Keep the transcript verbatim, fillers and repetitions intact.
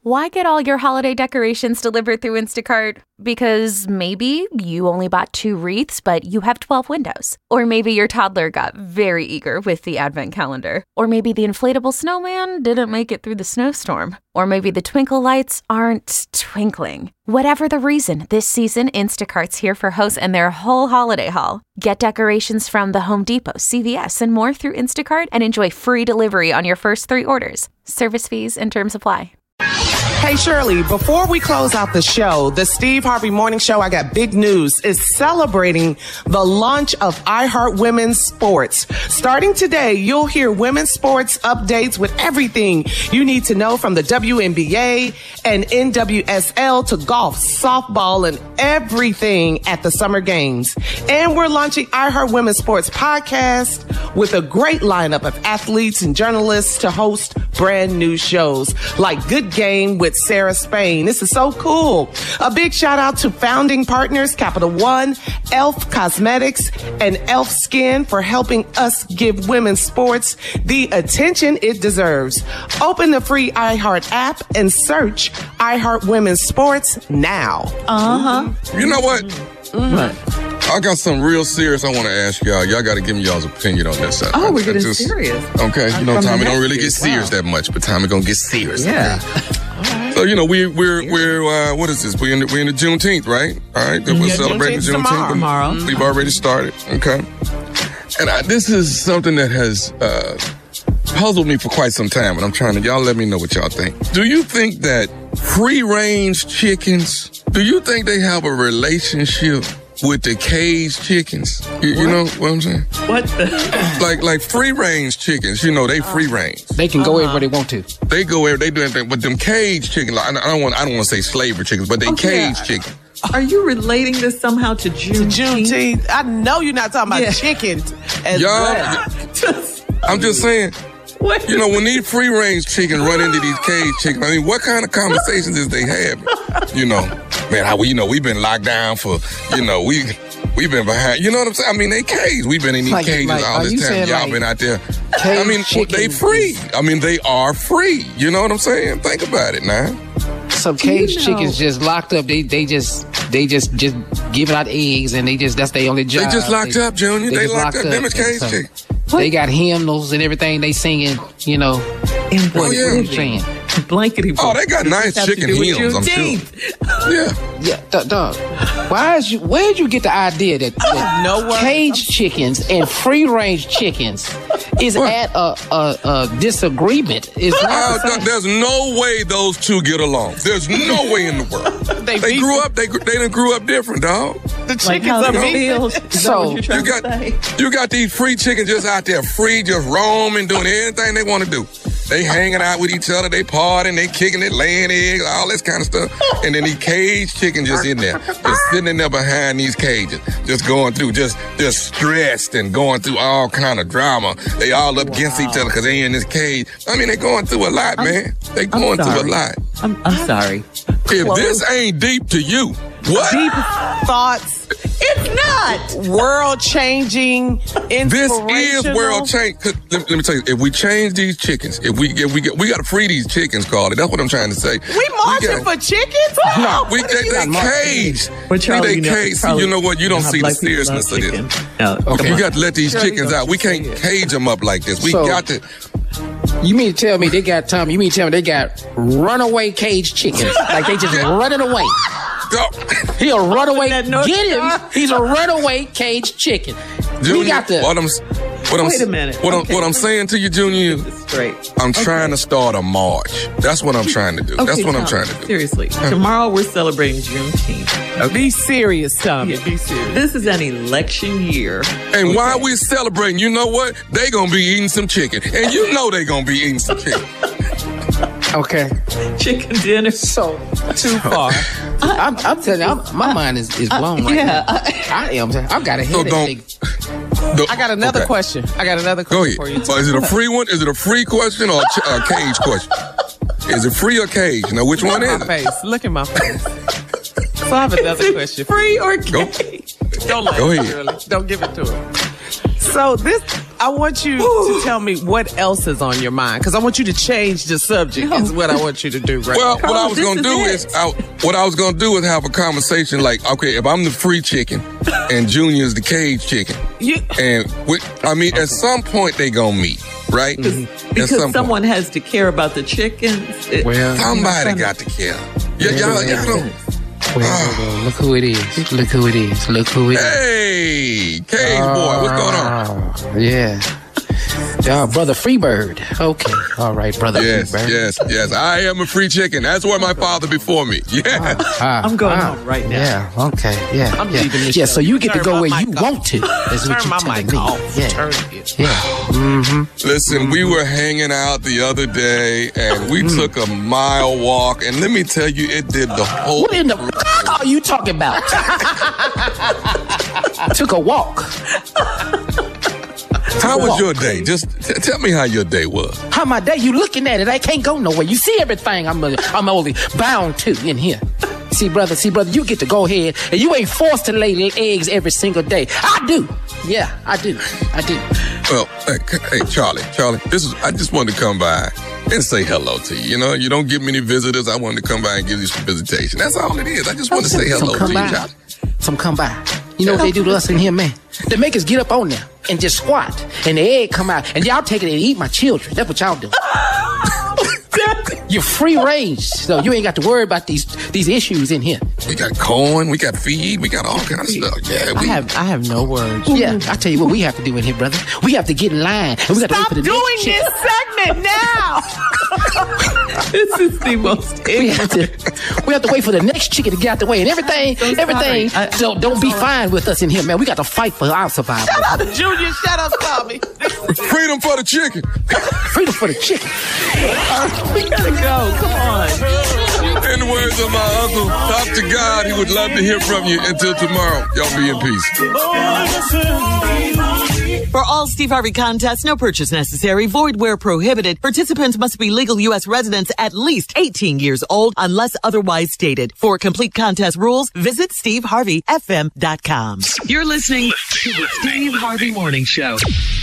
Why get all your holiday decorations delivered through Instacart? Because maybe you only bought two wreaths, but you have twelve windows. Or maybe your toddler got very eager with the advent calendar. Or maybe the inflatable snowman didn't make it through the snowstorm. Or maybe the twinkle lights aren't twinkling. Whatever the reason, this season, Instacart's here for hosts and their whole holiday haul. Get decorations from the Home Depot, C V S, and more through Instacart and enjoy free delivery on your first three orders. Service fees and terms apply. Hey, Shirley, before we close out the show, the Steve Harvey Morning Show, I got big news, is celebrating the launch of iHeart Women's Sports. Starting today, you'll hear women's sports updates with everything you need to know from the W N B A and N W S L to golf, softball, and everything at the Summer Games. And we're launching iHeart Women's Sports Podcast with a great lineup of athletes and journalists to host brand new shows like Good Game with Sarah Spain. This is so cool. A big shout out to founding partners, Capital One, Elf Cosmetics, and Elf Skin for helping us give women's sports the attention it deserves. Open the free iHeart app and search iHeart Women's Sports now. Uh-huh. You know what? Mm-hmm. What? I got something real serious I want to ask y'all. Y'all got to give me y'all's opinion on this. Oh, I, we're I getting just, serious. Okay, you know, From Tommy the don't really next get serious wow. that much, but Tommy gonna get serious. Yeah. Okay. So you know, we we're we're uh, what is this? We're in the, we're in the Juneteenth, right? All right, we're yeah, celebrating Juneteenth Juneteenth. tomorrow. tomorrow. We've already started. Okay, and I, this is something that has uh, puzzled me for quite some time, and I'm trying to y'all let me know what y'all think. Do you think that free range chickens? Do you think they have a relationship with the caged chickens? You, you know what I'm saying? What the? Like like free range chickens, you know, they free range. They can go uh-huh. wherever they want to. They go where they do anything, but them caged chickens, like, I don't want I don't want to say slavery chickens, but they Okay. caged chickens. Are you relating this somehow to Juneteenth? Juneteenth. I know you're not talking about Yeah. chickens. As Y'all, well. I'm just saying, What? you know, when these free range chickens run into these caged chickens, I mean, what kind of conversations is they having? You know, man, how we, you know, we've been locked down for, you know, we we've been behind. You know what I'm saying? I mean, they caged. We've been in these Like- cages like, all are this you time. saying, Y'all like, been out there. I caged mean, they chickens free. is- I mean, they are free. You know what I'm saying? Think about it now. Some caged you know- chickens just locked up. They they just they just just giving out eggs, and they just that's their only They job. just locked up, Junior. They, just locked up. Them is and caged so chickens. They got hymnals and everything. They singing, you know. And What, yeah. what you saying? blankety. Oh, they got nice Have to chicken do with heels, I'm sure. Juneteenth. Yeah. Yeah, dog. dog. Why is you? Where did you get the idea that, that Nowhere. caged chickens and free range chickens is What? at a, a, a disagreement? Is Uh, not the th- same. there's no way those two get along. There's no way in the world. They They beef- grew up. They gr- they done grew up different, dog. The Like chickens how are they beefing. feel. Is that So, what you're trying You got to say? you got these free chickens just out there, free, just roaming, doing anything they want to do. They hanging out with each other, they partying, they kicking it, laying eggs, all this kind of stuff. And then these caged chickens just in there, just sitting in there behind these cages, just going through, just just stressed and going through all kind of drama. They all up against each other because they in this cage. I mean, they going through a lot, man. They I'm going through a sorry. lot. I'm, I'm sorry. If this ain't deep to you, what? Deep thoughts, It's not. world changing, This is inspirational. world change. 'Cause Let, let me tell you, if we change these chickens, if we if we get, we got to free these chickens, Carly. That's what I'm trying to say. We marching gotta- for chickens? No, we What they, are you- they not caged. But See, Charlie, they you know, caged. See, Charlie, you know what? You don't how see the black people seriousness love of this. chicken. No, Okay. come We on. got to let these Shirley, chickens don't out. We you say can't it. cage them up like this. We So- got to. You mean to tell me they got Tom? You mean to tell me they got runaway caged chickens? Like they just running away? Go. He a runaway. that North Get him! Star. He's a runaway caged chicken. Junior, we got the. what I'm, what I'm, Wait a minute. What, Okay. I'm, what I'm saying to you, Junior, Straight. I'm trying to start a march. That's what I'm trying to do. That's Okay, what I'm Tom, trying to do. Seriously. Tomorrow we're celebrating Juneteenth. Be serious, Tommy. Yeah, be serious. This is an election year. And while we're celebrating, you know what? They gonna be eating some chicken, and you know they gonna be eating some chicken. Okay. Chicken dinner. So Too far. I'm, I'm telling you, I'm, my mind is, is blown. right yeah, now. I am. I've got a So headache. don't. The- I got another okay. question. I got another Go question ahead. for you. So is it a free one? Is it a free question or a, ch- a cage question? Is it free or cage? Now, which one Look is at my it? face. Look at my face. So I have another question. free or Go. cake? Don't let Go him, ahead. Shirley. Don't give it to him. So this I want you Ooh. to tell me what else is on your mind, because I want you to change the subject. Is what I want you to do right well, now. what I was going to do is, I, what I was going to do is have a conversation like, okay, if I'm the free chicken and Junior's the cage chicken, you, and we, I mean, okay. at some point they gonna meet, right? Mm-hmm. Because some someone point. has to care about the chickens. It, well, somebody got to care. Yeah, y'all, y'all don't. Well, well, look who it is. Look who it is. Look who it is. Hey, Cage uh, Boy, what's going on? Yeah. Uh, Brother Freebird. Okay. All right, Brother yes, Freebird. Yes, yes, yes. I am a free chicken. That's where my father before me. Yeah. Uh, uh, I'm going uh, home right now. Yeah, okay. Yeah. I'm yeah. leaving this Yeah, show. so you get Turn to go where you off. want to. That's what Turn you're my telling mic me. off. Yeah. Turn it. Yeah. Mm-hmm. Listen, mm-hmm. we were hanging out the other day, and we mm. took a mile walk, and let me tell you, it did the whole... What in the fuck are you talking about? Took a walk. How was your day? Just t- tell me how your day was. How my day? You looking at it? I can't go nowhere. You see everything I'm uh, I'm only bound to in here. See, brother, see, brother, you get to go ahead, and you ain't forced to lay eggs every single day. I do. Yeah, I do. I do. Well, hey, hey, Charlie, Charlie, this is. I just wanted to come by and say hello to you. You know, you don't get many visitors. I wanted to come by and give you some visitation. That's all it is. I just want to say hello to you, by. Charlie. Some come by. You know what they do to us in here, man? They make us get up on there and just squat, and the egg come out, and y'all take it and eat my children. That's what y'all do. You're free range, so you ain't got to worry about these these issues in here. We got corn, we got feed, we got all kinds of stuff. Yeah, we, I have I have no words. Yeah, I tell you what we have to do in here, brother. We have to get in line, and we got Stop to wait for the doing next this chick. segment now. This is the most. We have to we have to wait for the next chicken to get out the way, and everything so everything I, don't don't be fine with us in here, man. We got to fight for our survival. Junior, shut up, Tommy. freedom for the chicken. Freedom for the chicken. We gotta go. Come on. In the words of my uncle, talk to God. He would love to hear from you. Until tomorrow, y'all be in peace. For all Steve Harvey contests, no purchase necessary, void where prohibited. Participants must be legal U S residents at least eighteen years old unless otherwise stated. For complete contest rules, visit steve harvey f m dot com. You're listening to the Steve Harvey Morning Show.